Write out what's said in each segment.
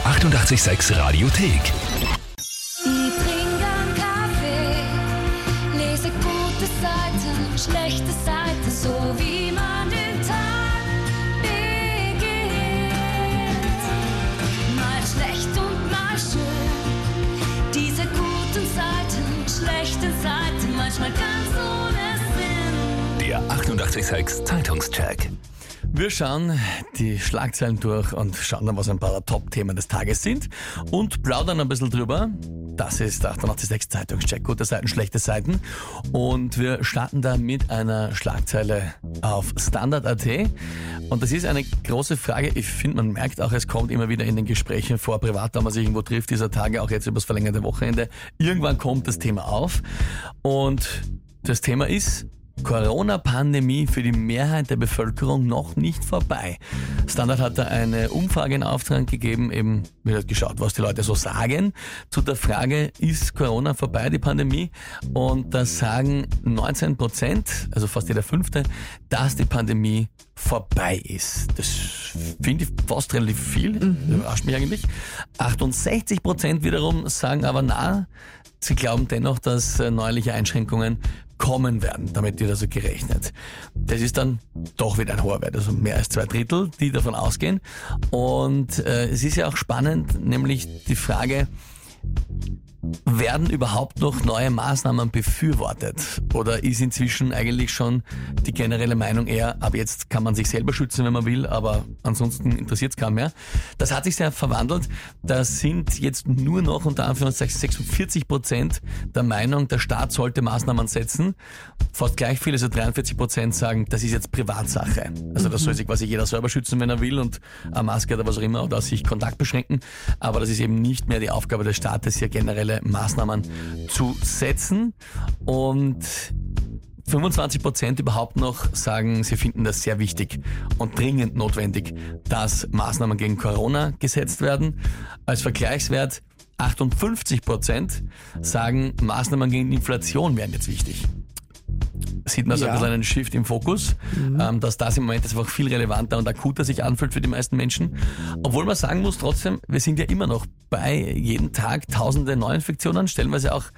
886 Radiothek. Ich trinke einen Kaffee, lese gute Seiten, schlechte Seiten, so wie man den Tag beginnt. Mal schlecht und mal schön, diese guten Seiten, schlechten Seiten, manchmal ganz ohne Sinn. Der 886 Zeitungscheck. Wir schauen die Schlagzeilen durch und schauen dann, was ein paar Top-Themen des Tages sind und plaudern ein bisschen drüber. Das ist der 886 Zeitungscheck, gute Seiten, schlechte Seiten. Und wir starten da mit einer Schlagzeile auf Standard.at. Und das ist eine große Frage. Ich finde, man merkt auch, es kommt immer wieder in den Gesprächen vor, privat, wenn man sich irgendwo trifft, dieser Tage, auch jetzt übers verlängerte Wochenende. Irgendwann kommt das Thema auf. Und das Thema ist: Corona-Pandemie für die Mehrheit der Bevölkerung noch nicht vorbei. Standard hat da eine Umfrage in Auftrag gegeben, eben wird geschaut, was die Leute so sagen zu der Frage, ist Corona vorbei, die Pandemie? Und da sagen 19%, also fast jeder Fünfte, dass die Pandemie vorbei ist. Das finde ich fast relativ viel, überrascht mich eigentlich. 68% wiederum sagen aber na, sie glauben dennoch, dass neuerliche Einschränkungen kommen werden. Damit wird also gerechnet. Das ist dann doch wieder ein hoher Wert, also mehr als 2/3, die davon ausgehen. Und es ist ja auch spannend, nämlich die Frage, werden überhaupt noch neue Maßnahmen befürwortet? Oder ist inzwischen eigentlich schon die generelle Meinung eher, ab jetzt kann man sich selber schützen, wenn man will, aber ansonsten interessiert es keinen mehr? Das hat sich sehr verwandelt. Da sind jetzt nur noch unter Anführungszeichen 46% der Meinung, der Staat sollte Maßnahmen setzen. Fast gleich viel, also 43% sagen, das ist jetzt Privatsache. Also das soll sich quasi jeder selber schützen, wenn er will, und eine Maske oder was auch immer, oder sich Kontakt beschränken. Aber das ist eben nicht mehr die Aufgabe des Staates, hier generelle Maßnahmen zu setzen. Und 25% überhaupt noch sagen, sie finden das sehr wichtig und dringend notwendig, dass Maßnahmen gegen Corona gesetzt werden. Als Vergleichswert 58% sagen, Maßnahmen gegen Inflation wären jetzt wichtig. Sieht man so ein bisschen einen Shift im Fokus, dass das im Moment einfach viel relevanter und akuter sich anfühlt für die meisten Menschen. Obwohl man sagen muss, trotzdem, wir sind ja immer noch bei jeden Tag tausende Neuinfektionen, stellenweise auch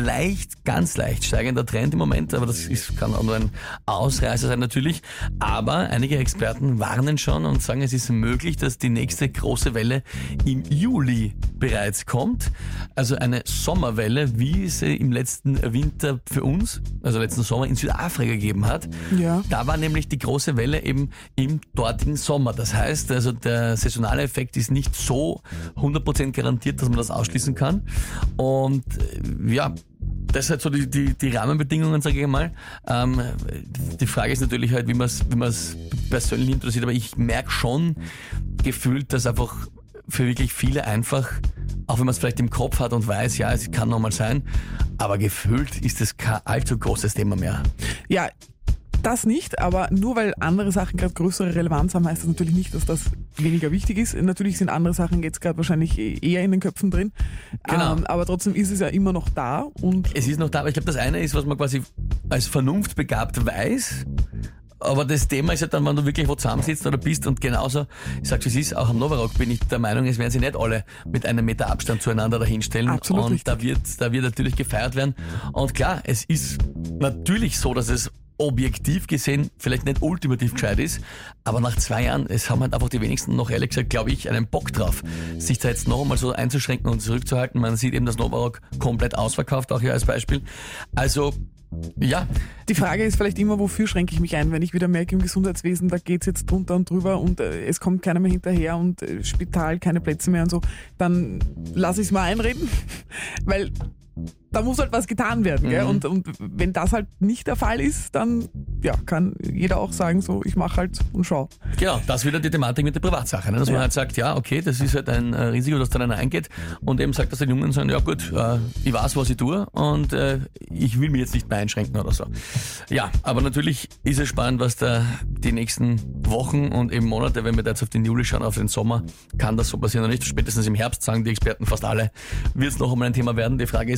ganz leicht steigender Trend im Moment, aber kann auch nur ein Ausreißer sein natürlich. Aber einige Experten warnen schon und sagen, es ist möglich, dass die nächste große Welle im Juli bereits kommt. Also eine Sommerwelle, wie sie im letzten Winter für uns, also letzten Sommer in Südafrika gegeben hat. Ja. Da war nämlich die große Welle eben im dortigen Sommer. Das heißt, also der saisonale Effekt ist nicht so 100% garantiert, dass man das ausschließen kann. Und ja, das sind halt so die Rahmenbedingungen, sage ich mal. Die Frage ist natürlich halt, wie man es persönlich interessiert, aber ich merke schon gefühlt, dass einfach für wirklich viele einfach, auch wenn man es vielleicht im Kopf hat und weiß, ja, es kann nochmal sein, aber gefühlt ist es kein allzu großes Thema mehr. Ja, das nicht, aber nur weil andere Sachen gerade größere Relevanz haben, heißt das natürlich nicht, dass das weniger wichtig ist. Natürlich sind andere Sachen jetzt gerade wahrscheinlich eher in den Köpfen drin. Genau. Aber trotzdem ist es ja immer noch da. Und es ist noch da, aber ich glaube, das eine ist, was man quasi als vernunftbegabt weiß. Aber das Thema ist ja dann, wenn du wirklich wo zusammensitzt oder bist, und genauso, ich sag's wie es ist, auch am Novarock bin ich der Meinung, es werden sie nicht alle mit einem Meter Abstand zueinander dahinstellen. Absolut und richtig. da wird natürlich gefeiert werden. Und klar, es ist natürlich so, dass es objektiv gesehen vielleicht nicht ultimativ gescheit ist, aber nach 2 Jahren, es haben halt einfach die wenigsten noch, ehrlich gesagt, glaube ich, einen Bock drauf, sich da jetzt noch einmal so einzuschränken und zurückzuhalten. Man sieht eben, das Novarock komplett ausverkauft, auch hier als Beispiel. Also, ja. Die Frage ist vielleicht immer, wofür schränke ich mich ein, wenn ich wieder merke, im Gesundheitswesen, da geht's jetzt drunter und drüber und es kommt keiner mehr hinterher und Spital, keine Plätze mehr und so, dann lasse ich es mal einreden, weil da muss halt was getan werden. Gell? Und wenn das halt nicht der Fall ist, dann ja, kann jeder auch sagen, so, ich mache halt und schau. Genau, das ist wieder die Thematik mit der Privatsache. Ne? Dass man halt sagt, ja, okay, das ist halt ein Risiko, das dann einer eingeht, und eben sagt, dass die Jungen sagen, ja gut, ich weiß, was ich tue und ich will mich jetzt nicht mehr einschränken oder so. Ja, aber natürlich ist es spannend, was da die nächsten Wochen und eben Monate, wenn wir da jetzt auf den Juli schauen, auf den Sommer, kann das so passieren oder nicht. Spätestens im Herbst, sagen die Experten fast alle, wird es noch einmal ein Thema werden. Die Frage ist, ob es dann im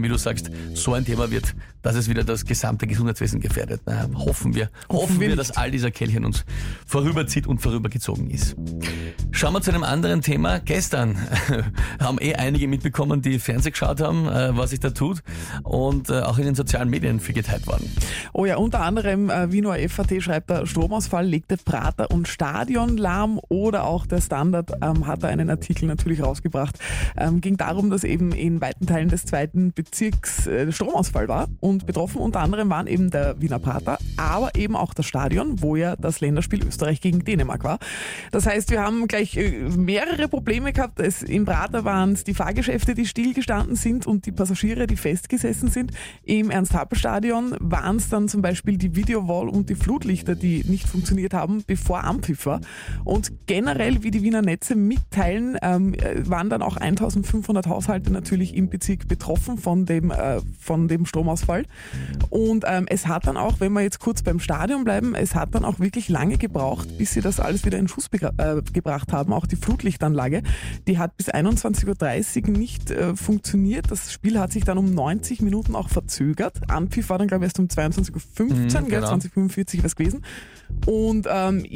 wie du sagst, so ein Thema wird, dass es wieder das gesamte Gesundheitswesen gefährdet. Na, hoffen wir, dass all dieser Kelch an uns vorüberzieht und vorübergezogen ist. Schauen wir zu einem anderen Thema. Gestern haben einige mitbekommen, die Fernsehen geschaut haben, was sich da tut, und auch in den sozialen Medien viel geteilt worden. Oh ja, unter anderem Wiener FAT schreibt, der Stromausfall legte Prater und Stadion lahm, oder auch der Standard hat da einen Artikel natürlich rausgebracht. Ging darum, dass eben in weiten Teilen des 2. Bezirks Stromausfall war, und betroffen unter anderem waren eben der Wiener Prater, aber eben auch das Stadion, wo ja das Länderspiel Österreich gegen Dänemark war. Das heißt, wir haben gleich mehrere Probleme gehabt. Im Prater waren es die Fahrgeschäfte, die stillgestanden sind, und die Passagiere, die festgesessen sind. Im Ernst-Happel-Stadion waren es dann zum Beispiel die Videowall und die Flutlichter, die nicht funktioniert haben, bevor Anpfiff war. Und generell, wie die Wiener Netze mitteilen, waren dann auch 1500 Haushalte natürlich im Bezirk betroffen von dem Stromausfall. Und es hat dann auch, wenn wir jetzt kurz beim Stadion bleiben, es hat dann auch wirklich lange gebraucht, bis sie das alles wieder in Schuss gebracht haben. Auch die Flutlichtanlage, die hat bis 21.30 Uhr nicht funktioniert. Das Spiel hat sich dann um 90 Minuten auch verzögert. Anpfiff war dann, glaube ich, erst um 22.15 Uhr, genau. 20:45 wäre es gewesen. Und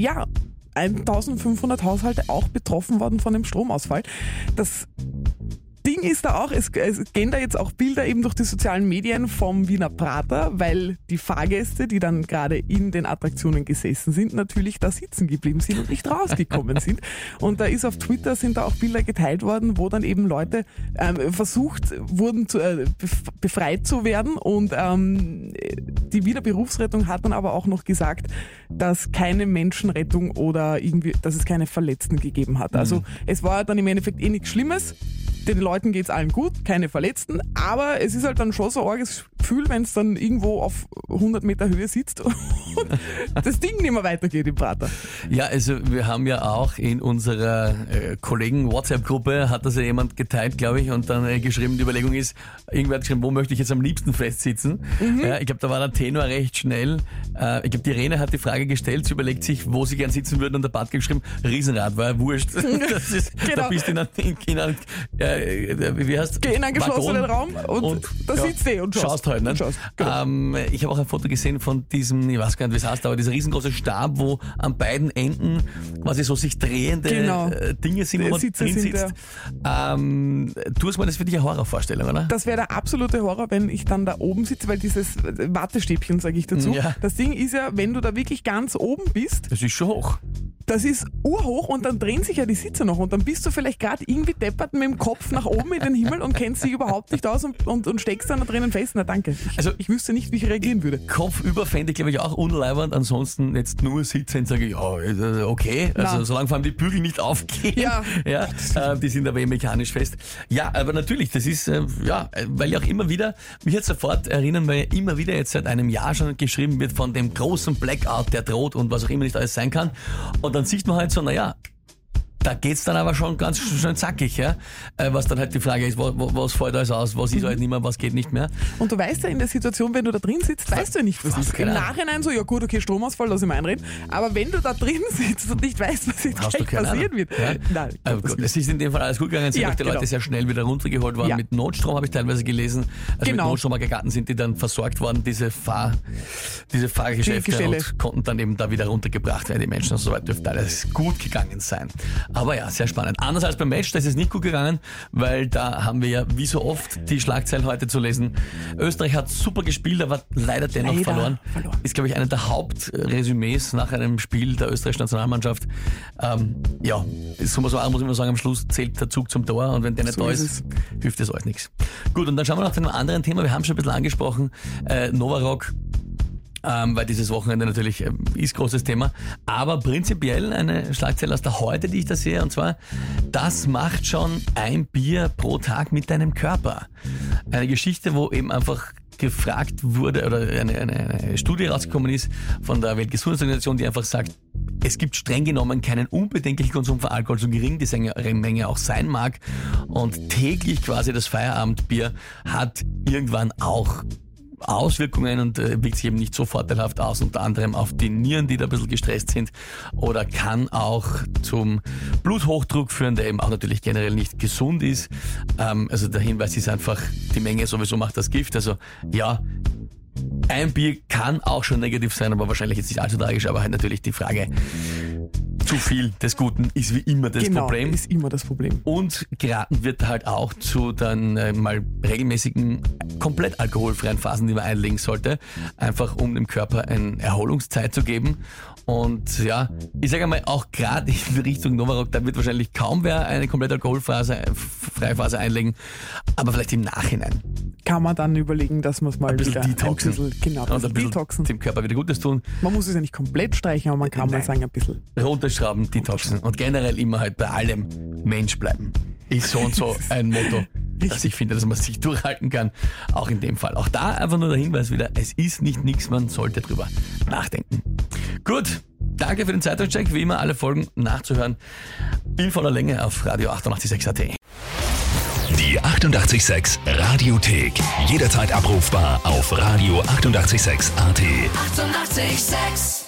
1500 Haushalte auch betroffen worden von dem Stromausfall. Das Ding ist da auch, es gehen da jetzt auch Bilder eben durch die sozialen Medien vom Wiener Prater, weil die Fahrgäste, die dann gerade in den Attraktionen gesessen sind, natürlich da sitzen geblieben sind und nicht rausgekommen sind. Und da ist auf Twitter sind da auch Bilder geteilt worden, wo dann eben Leute versucht wurden, befreit zu werden, und die Wiener Berufsrettung hat dann aber auch noch gesagt, dass keine Menschenrettung oder irgendwie, dass es keine Verletzten gegeben hat. Also es war dann im Endeffekt nichts Schlimmes. Den Leuten geht's allen gut, keine Verletzten, aber es ist halt dann schon so ein arges Gefühl, wenn es dann irgendwo auf 100 Meter Höhe sitzt und das Ding nicht mehr weitergeht im Prater. Ja, also wir haben ja auch in unserer Kollegen-WhatsApp-Gruppe, hat das ja jemand geteilt, glaube ich, und dann geschrieben, die Überlegung ist, irgendwer hat geschrieben, wo möchte ich jetzt am liebsten festsitzen? Ja, ich glaube, da war der Tenor recht schnell. Ich glaube, die Irene hat die Frage gestellt, sie überlegt sich, wo sie gern sitzen würden, und der Bart geschrieben, Riesenrad, war ja wurscht. Das ist, genau. Da bist du wie heißt geh in einen geschlossenen Raum und da sitzt du und schaust halt. Ne? Genau. Ich habe auch ein Foto gesehen von diesem, ich weiß gar nicht, wie es heißt, aber dieser riesengroße Stab, wo an beiden Enden quasi so sich drehende Dinge sind, wo man drin sitzt. Du hast mal, das für dich eine Horrorvorstellung, oder? Das wäre der absolute Horror, wenn ich dann da oben sitze, weil dieses Wattestäbchen, sage ich dazu, das Ding ist ja, wenn du da wirklich ganz oben bist. Das ist schon hoch. Das ist urhoch, und dann drehen sich ja die Sitze noch, und dann bist du vielleicht gerade irgendwie deppert mit dem Kopf nach oben in den Himmel und kennst dich überhaupt nicht aus und steckst dann da drinnen fest. Na danke. Ich wüsste nicht, wie ich reagieren würde. Kopfüber fände ich, glaube ich, auch unleibernd. Ansonsten jetzt nur sitzen, sage ich, ja, okay. Also solange vor allem die Bügel nicht aufgehen. Ja, die sind aber mechanisch fest. Ja, aber natürlich, das ist, weil ja auch immer wieder, mich jetzt sofort erinnern, weil ja immer wieder jetzt seit einem Jahr schon geschrieben wird von dem großen Blackout, der droht und was auch immer nicht alles sein kann. Und dann sieht man halt so, naja, da geht's dann aber schon ganz schön zackig, ja? Was dann halt die Frage ist, was fällt alles aus, was ist halt nicht mehr, was geht nicht mehr. Und du weißt ja in der Situation, wenn du da drin sitzt, weißt du ja nicht, was ist. Im Nachhinein so, ja gut, okay, Stromausfall, lass ich mal einreden, aber wenn du da drin sitzt und nicht weißt, was jetzt gleich passieren wird. Ja? Nein. Aber gut, es ist in dem Fall alles gut gegangen, sind auch die Leute sehr schnell wieder runtergeholt worden. Mit Notstrom habe ich teilweise gelesen, also mit Notstromaggregaten sind die dann versorgt worden, diese Fahrgeschäfte, und konnten dann eben da wieder runtergebracht werden, die Menschen, und so weit dürfte alles gut gegangen sein. Aber ja, sehr spannend. Anders als beim Match, da ist es nicht gut gegangen, weil da haben wir ja wie so oft die Schlagzeilen heute zu lesen. Österreich hat super gespielt, aber leider dennoch verloren. Ist, glaube ich, einer der Hauptresümees nach einem Spiel der österreichischen Nationalmannschaft. Ist muss man sagen, am Schluss zählt der Zug zum Tor, und wenn der nicht da ist, hilft es euch nichts. Gut, und dann schauen wir noch zu einem anderen Thema. Wir haben schon ein bisschen angesprochen, Novarock. Weil dieses Wochenende natürlich ist großes Thema. Aber prinzipiell eine Schlagzeile aus der Heute, die ich da sehe, und zwar, das macht schon ein Bier pro Tag mit deinem Körper. Eine Geschichte, wo eben einfach gefragt wurde, oder eine Studie rausgekommen ist von der Weltgesundheitsorganisation, die einfach sagt, es gibt streng genommen keinen unbedenklichen Konsum von Alkohol, so gering die Menge auch sein mag. Und täglich quasi das Feierabendbier hat irgendwann auch Auswirkungen und wirkt sich eben nicht so vorteilhaft aus, unter anderem auf die Nieren, die da ein bisschen gestresst sind, oder kann auch zum Bluthochdruck führen, der eben auch natürlich generell nicht gesund ist. Also der Hinweis ist einfach, die Menge sowieso macht das Gift. Also ja, ein Bier kann auch schon negativ sein, aber wahrscheinlich jetzt nicht allzu tragisch, aber halt natürlich die Frage, zu viel des Guten ist wie immer das Problem. Ist immer das Problem. Und geraten wird halt auch zu dann mal regelmäßigen, komplett alkoholfreien Phasen, die man einlegen sollte, einfach um dem Körper eine Erholungszeit zu geben. Und ja, ich sage einmal, auch gerade in Richtung Novarock, da wird wahrscheinlich kaum wer eine komplett alkoholfreie Phase einlegen, aber vielleicht im Nachhinein. Kann man dann überlegen, dass man es mal Ein bisschen wieder detoxen. ein bisschen detoxen. Dem Körper wieder Gutes tun. Man muss es ja nicht komplett streichen, aber man kann mal sagen, ein bisschen. Runterschrauben, detoxen und generell immer halt bei allem Mensch bleiben. Ist so und so ein Motto, das ich finde, dass man sich durchhalten kann. Auch in dem Fall. Auch da einfach nur der Hinweis wieder, es ist nicht nichts, man sollte drüber nachdenken. Gut, danke für den Zeitungscheck. Wie immer alle Folgen nachzuhören in voller Länge auf Radio 886.at. Die 88,6 Radiothek. Jederzeit abrufbar auf Radio 88,6.at. 88,6.